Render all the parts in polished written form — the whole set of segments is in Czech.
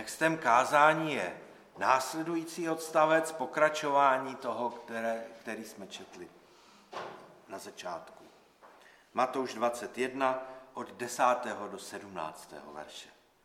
Textem kázání je následující odstavec, pokračování toho, který jsme četli na začátku. Matouš 21 od 10. do 17. verše.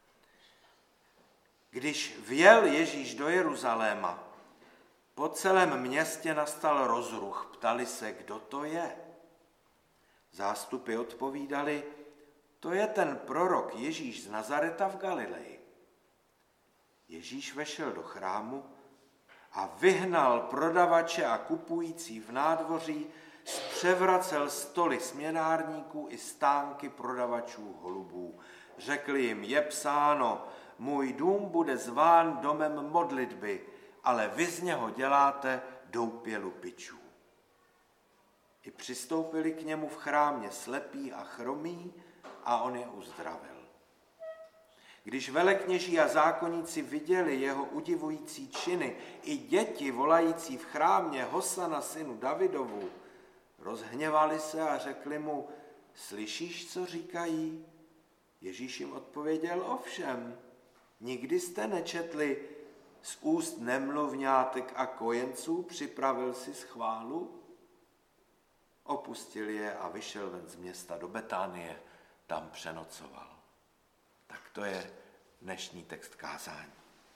Když vjel Ježíš do Jeruzaléma, po celém městě nastal rozruch, ptali se, kdo to je. Zástupy odpovídali, to je ten prorok Ježíš z Nazareta v Galileji. Ježíš vešel do chrámu a vyhnal prodavače a kupující v nádvoří, zpřevracel stoly směnárníků i stánky prodavačů holubů. Řekl jim, je psáno, můj dům bude zván domem modlitby, ale vy z něho děláte doupě lupičů. I přistoupili k němu v chrámě slepí a chromí a on je uzdravil. Když velekněží a zákonníci viděli jeho udivující činy, i děti volající v chrámě Hosana synu Davidovu, rozhněvali se a řekli mu, slyšíš, co říkají? Ježíš jim odpověděl, ovšem, nikdy jste nečetli, z úst nemluvňátek a kojenců připravil si schválu? Opustil je a vyšel ven z města do Betánie, tam přenocoval. Tak to je dnešní text kázání.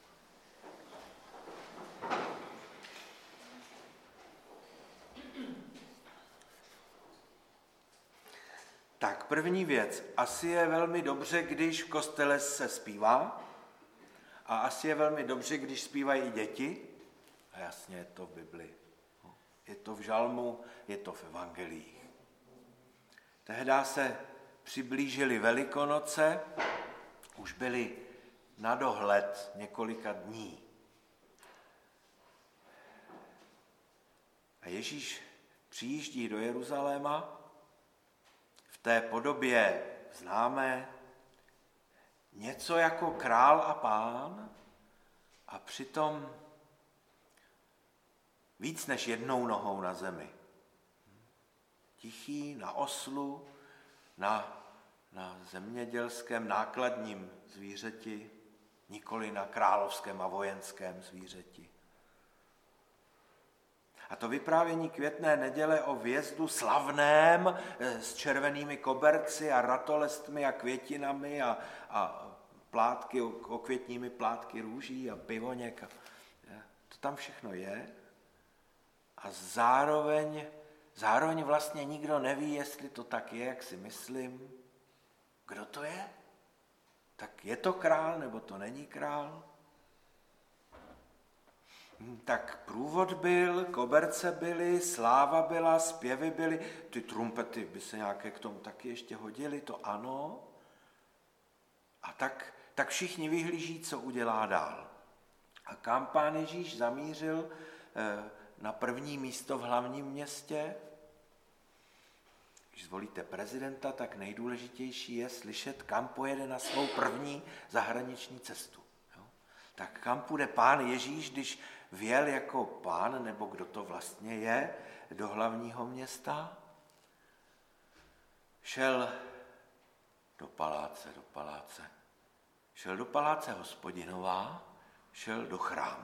Tak první věc, asi je velmi dobře, když v kostele se zpívá a asi je velmi dobře, když zpívají i děti. A jasně je to v Biblii. Je to v žalmu, je to v evangelích. Tehdy se přiblížily Velikonoce, už byly na dohled několika dní. A Ježíš přijíždí do Jeruzaléma v té podobě známé, něco jako král a pán a přitom víc než jednou nohou na zemi. Tichý, na oslu, na zemědělském nákladním zvířeti, nikoli na královském a vojenském zvířeti. A to vyprávění Květné neděle o vjezdu slavném s červenými koberci a ratolestmi a květinami a plátky, okvětními plátky růží a pivoněk. To tam všechno je. A zároveň vlastně nikdo neví, jestli to tak je, jak si myslím. Kdo to je? Tak je to král, nebo to není král? Tak průvod byl, koberce byly, sláva byla, zpěvy byly, ty trumpety by se nějaké k tomu taky ještě hodily, to ano. A tak všichni vyhlíží, co udělá dál. A kam Pán Ježíš zamířil na první místo v hlavním městě? Když zvolíte prezidenta, tak nejdůležitější je slyšet, kam pojede na svou první zahraniční cestu. Jo? Tak kam půjde Pán Ježíš, když vjel jako pán, nebo kdo to vlastně je, do hlavního města? Šel do paláce. Šel do paláce Hospodinová, šel do chrámu.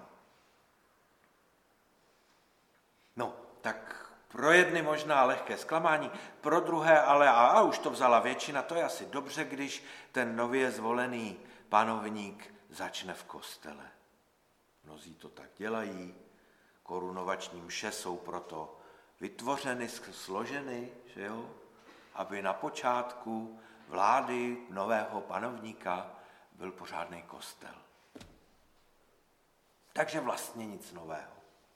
No, tak pro jedny možná lehké zklamání, pro druhé ale, a už to vzala většina, to je asi dobře, když ten nově zvolený panovník začne v kostele. Mnozí to tak dělají, korunovační mše jsou proto vytvořeny, složeny, že jo? Aby na počátku vlády nového panovníka byl pořádný kostel. Takže vlastně nic nového.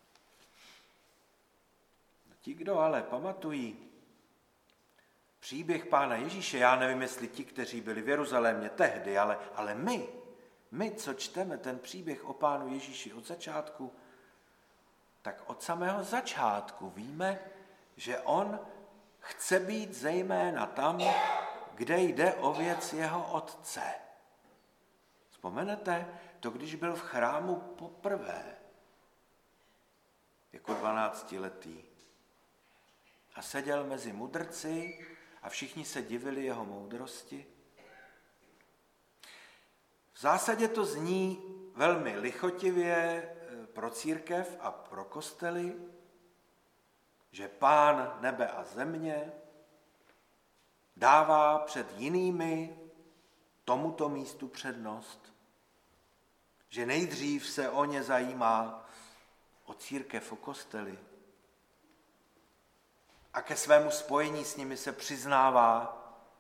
Ti, kdo ale pamatují příběh Pána Ježíše, já nevím, jestli ti, kteří byli v Jeruzalémě tehdy, ale my, co čteme ten příběh o Pánu Ježíši od začátku, tak od samého začátku víme, že on chce být zejména tam, kde jde o věc jeho otce. Vzpomenete to, když byl v chrámu poprvé, jako 12letý. A seděl mezi mudrci a všichni se divili jeho moudrosti. V zásadě to zní velmi lichotivě pro církev a pro kostely, že Pán nebe a země dává před jinými tomuto místu přednost, že nejdřív se o ně zajímá, o církev, o kostely, a ke svému spojení s nimi se přiznává.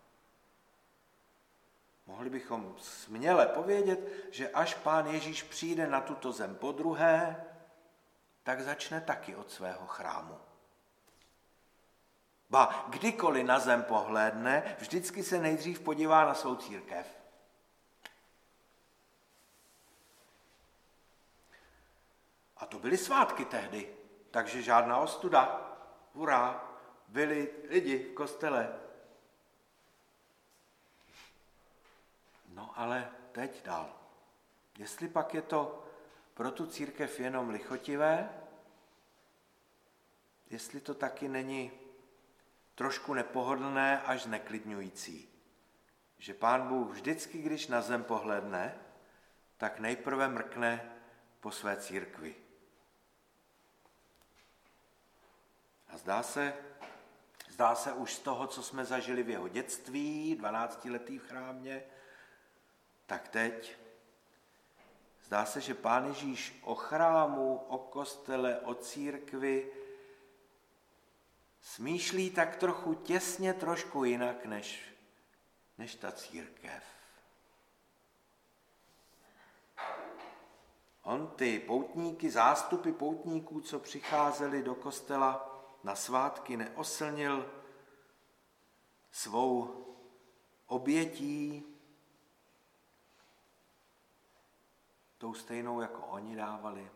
Mohli bychom směle povědět, že až Pán Ježíš přijde na tuto zem podruhé, tak začne taky od svého chrámu. Ba kdykoliv na zem pohlédne, vždycky se nejdřív podívá na svou církev. A to byly svátky tehdy, takže žádná ostuda. Hurá, byli lidi v kostele. No ale teď dál. Jestli pak je to pro tu církev jenom lichotivé, jestli to taky není trošku nepohodlné až zneklidňující, že Pán Bůh vždycky, když na zem pohledne, tak nejprve mrkne po své církvi. A zdá se už z toho, co jsme zažili v jeho dětství, 12letý v chrámě, tak teď zdá se, že Pán Ježíš o chrámu, o kostele, o církvi smýšlí tak trochu těsně, trošku jinak, než ta církev. On ty poutníky, zástupy poutníků, co přicházeli do kostela na svátky, neoslnil svou obětí, tou stejnou, jako oni dávali.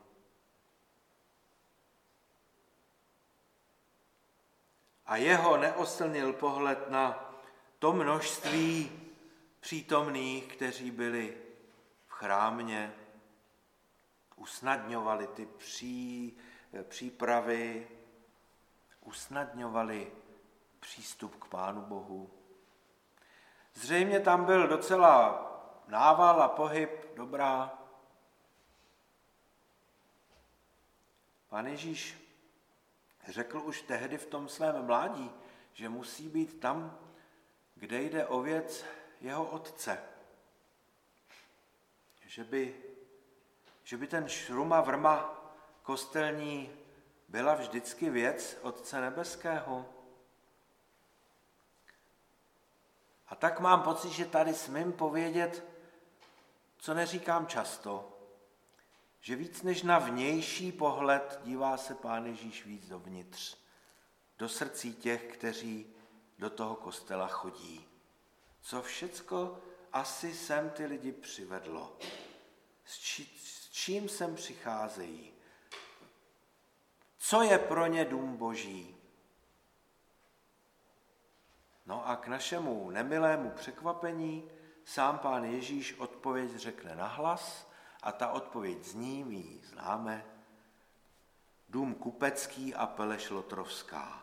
A jeho neoslnil pohled na to množství přítomných, kteří byli v chrámě, usnadňovali ty přípravy, usnadňovali přístup k Pánu Bohu. Zřejmě tam byl docela nával a pohyb, dobrá. Pán Ježíš řekl už tehdy v tom svém mládí, že musí být tam, kde jde o věc jeho otce. Že by ten šruma vrma kostelní byla vždycky věc Otce nebeského. A tak mám pocit, že tady smím povědět, co neříkám často, že víc než na vnější pohled dívá se Pán Ježíš víc dovnitř, do srdcí těch, kteří do toho kostela chodí. Co všecko asi sem ty lidi přivedlo, s čím sem přicházejí, co je pro ně dům Boží. No a k našemu nemilému překvapení sám Pán Ježíš odpověď řekne nahlas a ta odpověď zní, my ji známe, dům kupecký a peleš lotrovská.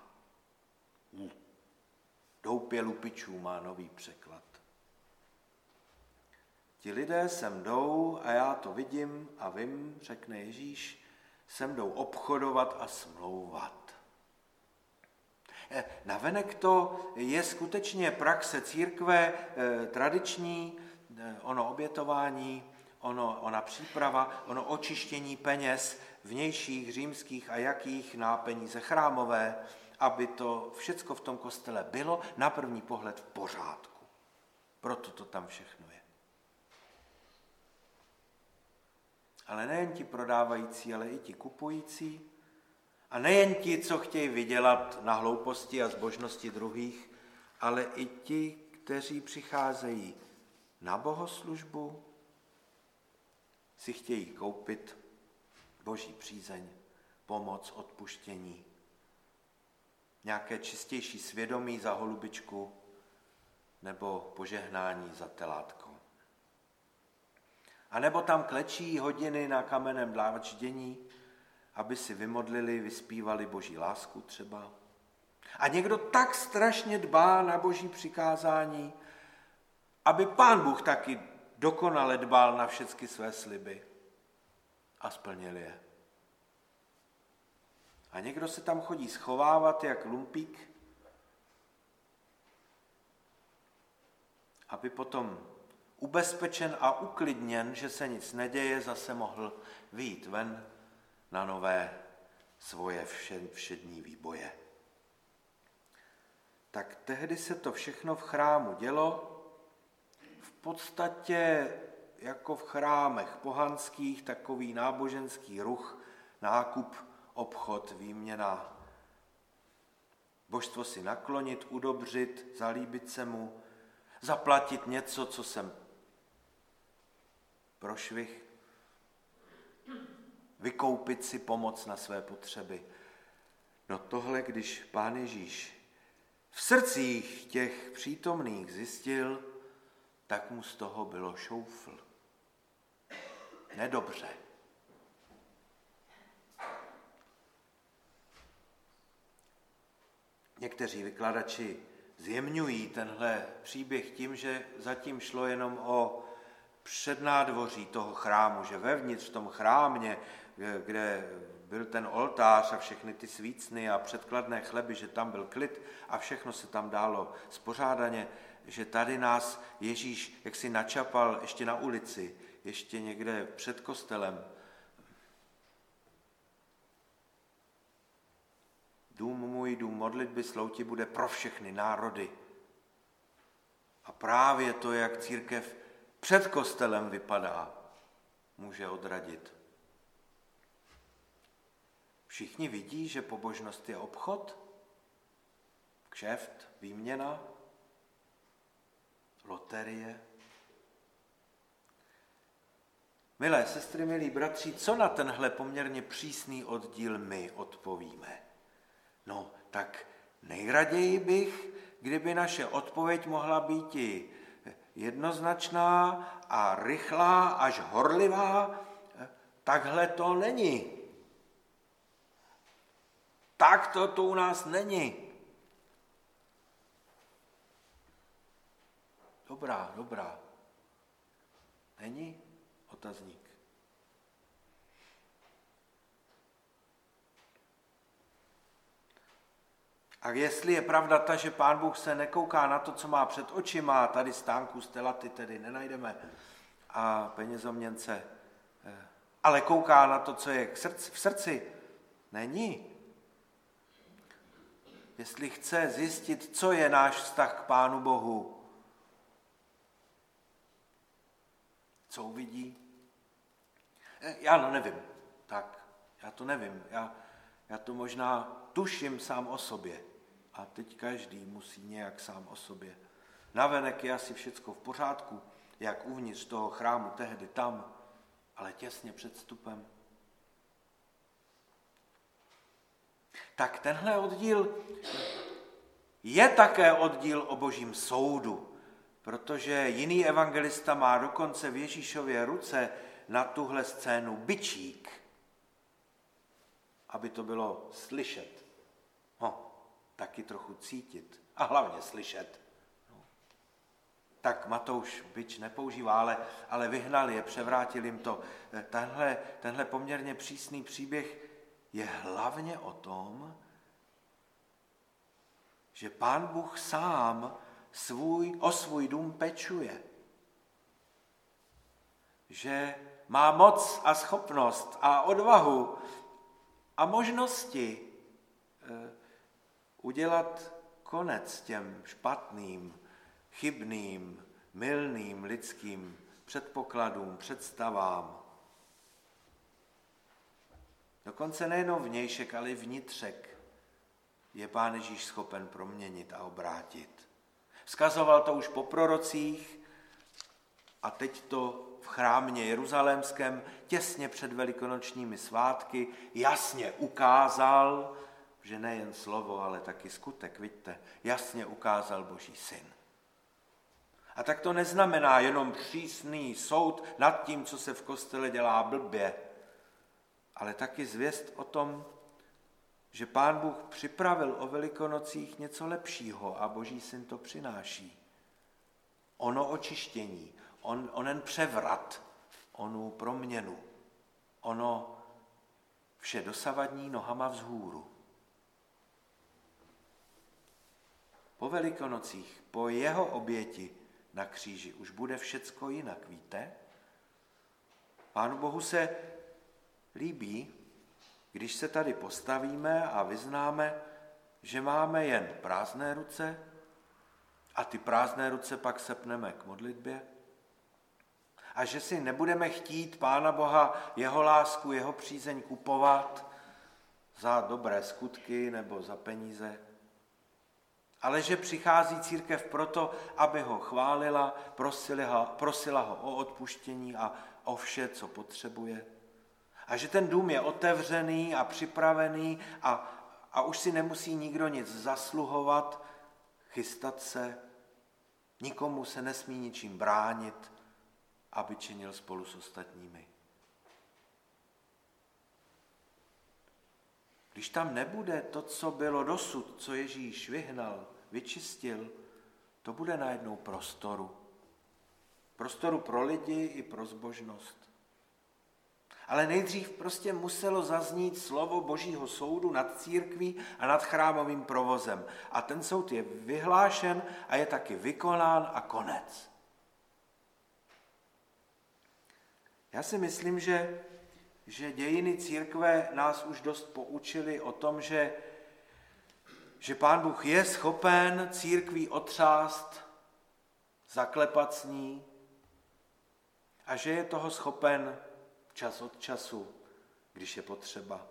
Doupě lupičů má nový překlad. Ti lidé sem jdou a já to vidím a vím, řekne Ježíš, sem jdou obchodovat a smlouvat. Navenek to je skutečně praxe církve tradiční, ono obětování, ona příprava, ono očištění peněz vnějších, římských a jakých na peníze chrámové, aby to všecko v tom kostele bylo na první pohled v pořádku. Proto to tam všechno je. Ale nejen ti prodávající, ale i ti kupující a nejen ti, co chtějí vydělat na hlouposti a zbožnosti druhých, ale i ti, kteří přicházejí na bohoslužbu, si chtějí koupit Boží přízeň, pomoc, odpuštění, nějaké čistější svědomí za holubičku nebo požehnání za telátko. A nebo tam klečí hodiny na kamenném dláčdění, aby si vymodlili, vyspívali Boží lásku třeba. A někdo tak strašně dbá na Boží přikázání, aby Pán Bůh taky dokonale dbal na všechny své sliby. a splnil je. A někdo se tam chodí schovávat jak lumpík, aby potom ubezpečen a uklidněn, že se nic neděje, zase mohl vyjít ven na nové svoje všední výboje. Tak tehdy se to všechno v chrámu dělo, v podstatě jako v chrámech pohanských, takový náboženský ruch, nákup, obchod, výměna, božstvo si naklonit, udobřit, zalíbit se mu, zaplatit něco, co jsem prošvih, vykoupit si pomoc na své potřeby. No tohle, když Pán Ježíš v srdcích těch přítomných zjistil, tak mu z toho bylo šoufl. Nedobře. Někteří vykladači zjemňují tenhle příběh tím, že zatím šlo jenom o přednádvoří toho chrámu, že vevnitř v tom chrámě, kde byl ten oltář a všechny ty svícny a předkladné chleby, že tam byl klid a všechno se tam dálo spořádaně, že tady nás Ježíš jaksi načapal ještě na ulici, ještě někde před kostelem. Dům můj, dům modlitby, slouti bude pro všechny národy. A právě to, jak církev před kostelem vypadá, může odradit. Všichni vidí, že pobožnost je obchod, kšeft, výměna, loterie. Milé sestry, milí bratři, co na tenhle poměrně přísný oddíl my odpovíme? No, tak nejraději bych, kdyby naše odpověď mohla být i jednoznačná a rychlá až horlivá. Takhle to není. Tak to u nás není. Dobrá. Není? Otazník. A jestli je pravda ta, že Pán Bůh se nekouká na to, co má před očima, tady stánku stelaty tedy nenajdeme a penězoměnce, ale kouká na to, co je v srdci, není. Jestli chce zjistit, co je náš vztah k Pánu Bohu, co uvidí? Já nevím. Tak, já to nevím. Já to možná tuším sám o sobě. A teď každý musí nějak sám o sobě. Navenek je asi všecko v pořádku, jak uvnitř toho chrámu tehdy tam, ale těsně před vstupem. Tak tenhle oddíl je také oddíl o Božím soudu, protože jiný evangelista má dokonce v Ježíšově ruce na tuhle scénu bičík, aby to bylo slyšet. Taky trochu cítit a hlavně slyšet. Tak Matouš bič nepoužívá, ale vyhnal je, převrátil jim to. Tenhle poměrně přísný příběh je hlavně o tom, že Pán Bůh sám o svůj dům pečuje. Že má moc a schopnost a odvahu a možnosti udělat konec těm špatným, chybným, mylným lidským předpokladům, představám. Dokonce nejenom vnějšek, ale i vnitřek je Pán Ježíš schopen proměnit a obrátit. Vzkazoval to už po prorocích a teď to v chrámě jeruzalémském těsně před velikonočními svátky jasně ukázal, že nejen slovo, ale taky skutek, vidíte, jasně ukázal Boží syn. A tak to neznamená jenom přísný soud nad tím, co se v kostele dělá blbě, ale taky zvěst o tom, že Pán Bůh připravil o Velikonocích něco lepšího a Boží syn to přináší. Ono očištění, onen převrat, onu proměnu. ono vše dosavadní nohama vzhůru. Po Velikonocích, po jeho oběti na kříži už bude všecko jinak, víte? Pánu Bohu se líbí, když se tady postavíme a vyznáme, že máme jen prázdné ruce a ty prázdné ruce pak sepneme k modlitbě a že si nebudeme chtít Pána Boha, jeho lásku, jeho přízeň kupovat za dobré skutky nebo za peníze, ale že přichází církev proto, aby ho chválila, prosila ho o odpuštění a o vše, co potřebuje. A že ten dům je otevřený a připravený a už si nemusí nikdo nic zasluhovat, chystat se, nikomu se nesmí ničím bránit, aby činil spolu s ostatními. Když tam nebude to, co bylo dosud, co Ježíš vyhnal, vyčistil, to bude najednou prostoru. Prostoru pro lidi i pro zbožnost. Ale nejdřív prostě muselo zaznít slovo Božího soudu nad církví a nad chrámovým provozem. A ten soud je vyhlášen a je taky vykonán a konec. Já si myslím, že dějiny církve nás už dost poučily o tom, že Pán Bůh je schopen církví otřást, zaklepat s ní a že je toho schopen čas od času, když je potřeba.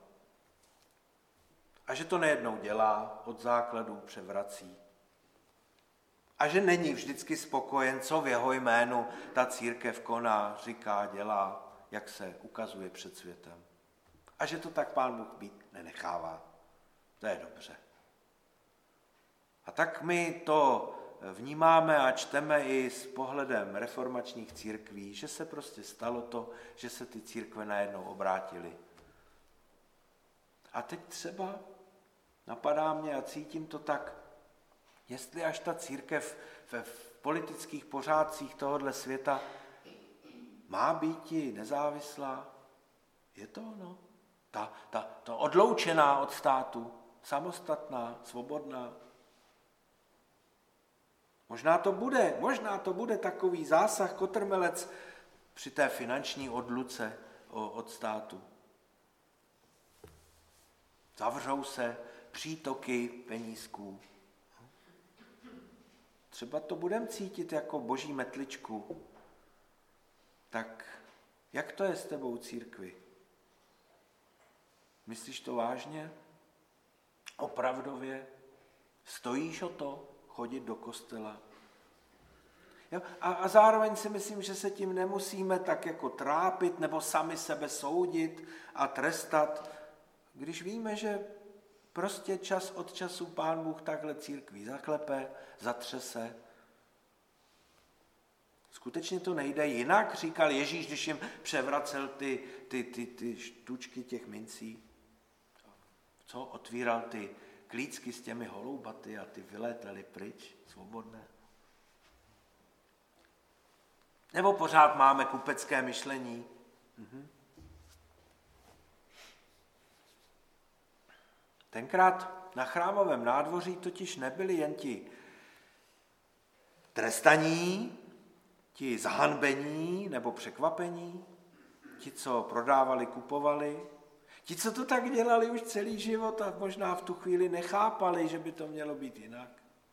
A že to nejednou dělá, od základů převrací. A že není vždycky spokojen, co v jeho jménu ta církev koná, říká, dělá, jak se ukazuje před světem. A že to tak Pán Bůh být nenechává. To je dobře. A tak my to vnímáme a čteme i s pohledem reformačních církví, že se prostě stalo to, že se ty církve najednou obrátily. A teď třeba napadá mě a cítím to tak, jestli až ta církev v politických pořádcích tohohle světa má být nezávislá, je to ono. Ta odloučená od státu, samostatná, svobodná. Možná to bude takový zásah, kotrmelec při té finanční odluce od státu. Zavřou se přítoky penízků. Třeba to budeme cítit jako boží metličku. Tak jak to je s tebou, církvi? Myslíš to vážně? Opravdově? Stojíš o to chodit do kostela? A zároveň si myslím, že se tím nemusíme tak jako trápit nebo sami sebe soudit a trestat, když víme, že prostě čas od času Pán Bůh takhle církví zaklepe, zatřese. Skutečně to nejde jinak, říkal Ježíš, když jim převracel ty štučky těch mincí. Co? Otvíral ty klícky s těmi holoubaty a ty vylétaly pryč, svobodné. Nebo pořád máme kupecké myšlení? Tenkrát na chrámovém nádvoří totiž nebyli jen ti trestaní, ti zahanbení nebo překvapení, ti, co prodávali, kupovali, ti, co to tak dělali už celý život a možná v tu chvíli nechápali, že by to mělo být jinak.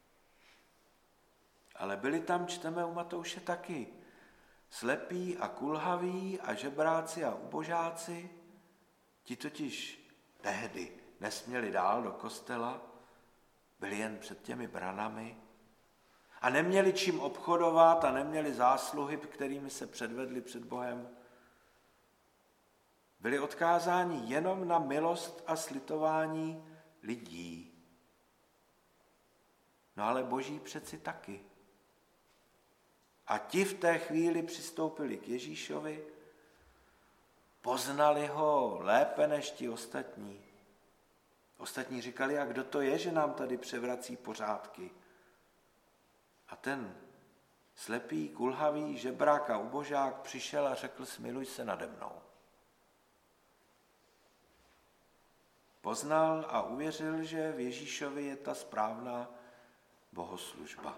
Ale byli tam, čteme u Matouše taky, slepí a kulhaví a žebráci a ubožáci, ti totiž tehdy nesměli dál do kostela, byli jen před těmi branami a neměli čím obchodovat a neměli zásluhy, kterými se předvedli před Bohem. Byli odkázáni jenom na milost a slitování lidí. No ale Boží přeci taky. A ti v té chvíli přistoupili k Ježíšovi, poznali ho lépe než ti ostatní. Ostatní říkali, a kdo to je, že nám tady převrací pořádky? A ten slepý, kulhavý žebrák a ubožák přišel a řekl, smiluj se nade mnou. poznal a uvěřil, že v Ježíšovi je ta správná bohoslužba.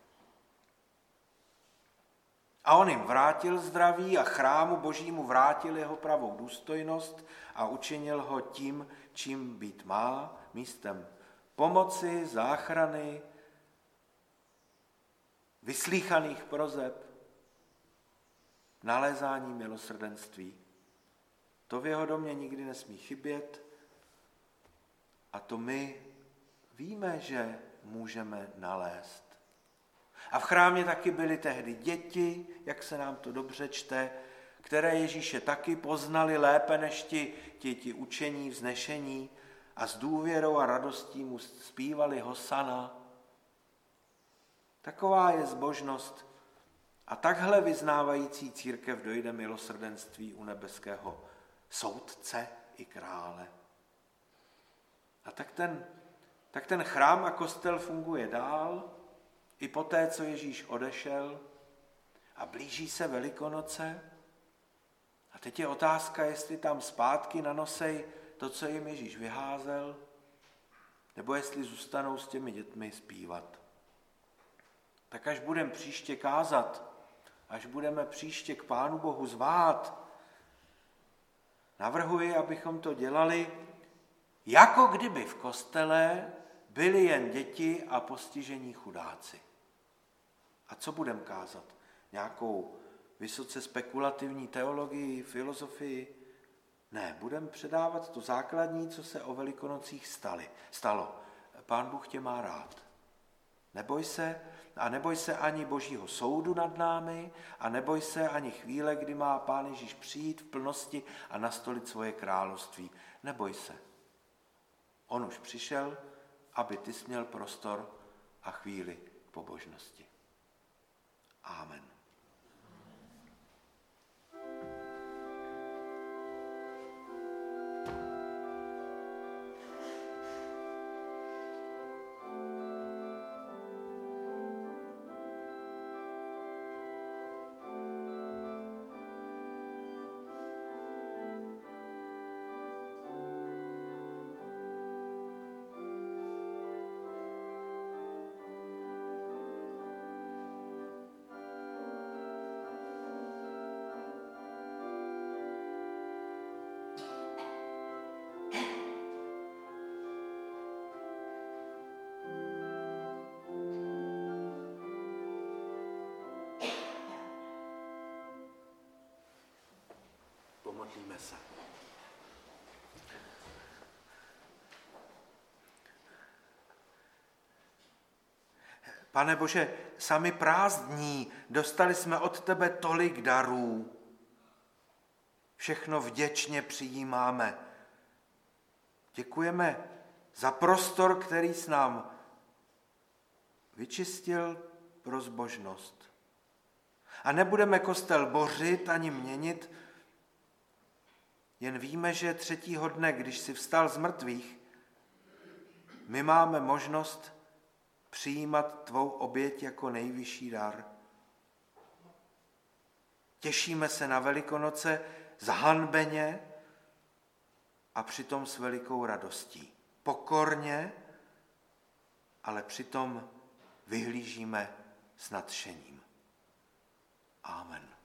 A on jim vrátil zdraví a chrámu Božímu vrátil jeho pravou důstojnost a učinil ho tím, čím být má, místem pomoci, záchrany, vyslýchaných proseb, nalézání milosrdenství. To v jeho domě nikdy nesmí chybět a to my víme, že můžeme nalézt. A v chrámě taky byly tehdy děti, jak se nám to dobře čte, které Ježíše taky poznali lépe než ti učení, vznešení a s důvěrou a radostí mu zpívali Hosana. Taková je zbožnost a takhle vyznávající církev dojde milosrdenství u nebeského soudce i krále. A tak ten chrám a kostel funguje dál, i poté, co Ježíš odešel a blíží se Velikonoce. A teď je otázka, jestli tam zpátky nanosej to, co jim Ježíš vyházel, nebo jestli zůstanou s těmi dětmi zpívat. Tak až budeme příště kázat, až budeme příště k Pánu Bohu zvát, navrhuji, abychom to dělali, jako kdyby v kostele byli jen děti a postižení chudáci. A co budeme kázat? Nějakou vysoce spekulativní teologii, filozofii? Ne, budeme předávat to základní, co se o Velikonocích stalo. Pán Bůh tě má rád. Neboj se a neboj se ani Božího soudu nad námi a neboj se ani chvíle, kdy má Pán Ježíš přijít v plnosti a nastolit svoje království. Neboj se. On už přišel, aby ty směl prostor a chvíli k pobožnosti. Amen. Pomodlíme se. Pane Bože, sami prázdní, dostali jsme od tebe tolik darů. Všechno vděčně přijímáme. Děkujeme za prostor, který jsi nám vyčistil pro zbožnost. A nebudeme kostel bořit ani měnit, jen víme, že třetího dne, když jsi vstal z mrtvých, my máme možnost přijímat tvou oběť jako nejvyšší dar. Těšíme se na Velikonoce zahanbeně a přitom s velikou radostí. Pokorně, ale přitom vyhlížíme s nadšením. Amen.